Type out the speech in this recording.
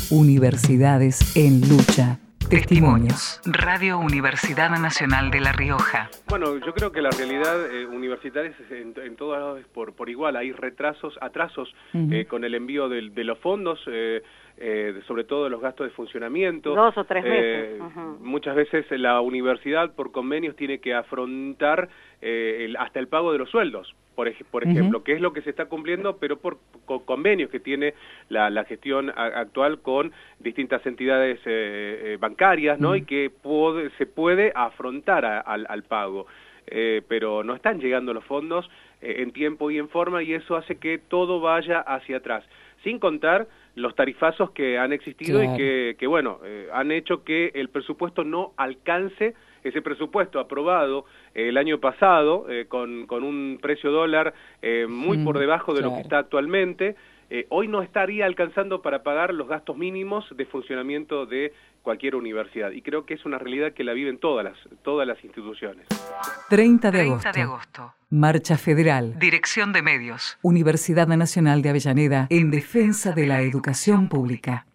Universidades en lucha. Testimonios. Radio Universidad Nacional de La Rioja. Bueno, yo creo que la realidad universitaria es en todos lados por igual. Hay atrasos con el envío de los fondos, sobre todo de los gastos de funcionamiento. 2 o 3 meses. Muchas veces la universidad por convenios tiene que afrontar hasta el pago de los sueldos, por ejemplo, que es lo que se está cumpliendo, pero por convenios que tiene la gestión actual con distintas entidades bancarias, ¿no? Y que se puede afrontar al pago. Pero no están llegando los fondos en tiempo y en forma, y eso hace que todo vaya hacia atrás, sin contar los tarifazos que han existido. Claro. Y que bueno, han hecho que el presupuesto no alcance ese presupuesto aprobado el año pasado, con un precio dólar muy por debajo de lo que está actualmente. Hoy no estaría alcanzando para pagar los gastos mínimos de funcionamiento de cualquier universidad, y creo que es una realidad que la viven todas las instituciones. 30 de agosto. Marcha Federal. Dirección de Medios. Universidad Nacional de Avellaneda en defensa de la educación pública.